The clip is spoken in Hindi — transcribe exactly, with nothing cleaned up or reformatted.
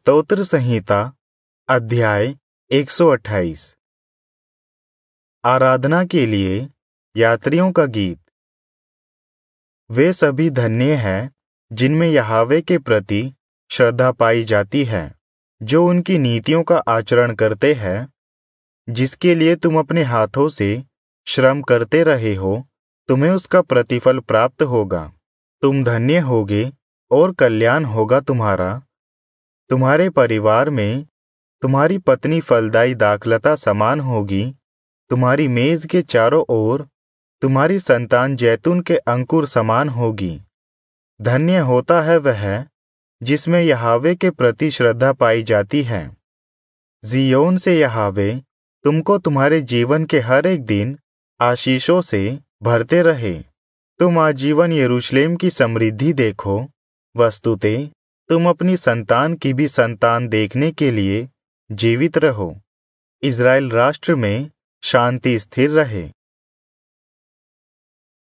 स्तोत्र संहिता अध्याय एक सौ अट्ठाईस। आराधना के लिए यात्रियों का गीत। वे सभी धन्य हैं जिनमें यहोवा के प्रति श्रद्धा पाई जाती है, जो उनकी नीतियों का आचरण करते हैं। जिसके लिए तुम अपने हाथों से श्रम करते रहे हो, तुम्हें उसका प्रतिफल प्राप्त होगा। तुम धन्य होगे और कल्याण होगा तुम्हारा। तुम्हारे परिवार में तुम्हारी पत्नी फलदायी दाखलता समान होगी। तुम्हारी मेज के चारों ओर तुम्हारी संतान जैतून के अंकुर समान होगी। धन्य होता है वह जिसमें यहोवा के प्रति श्रद्धा पाई जाती है। जिय्योन से यहोवा तुमको तुम्हारे जीवन के हर एक दिन आशीषों से भरते रहे। तुम आजीवन यरूशलेम की समृद्धि देखो। वस्तुतः तुम अपनी संतान की भी संतान देखने के लिए जीवित रहो। इज़राइल राष्ट्र में शांति स्थिर रहे।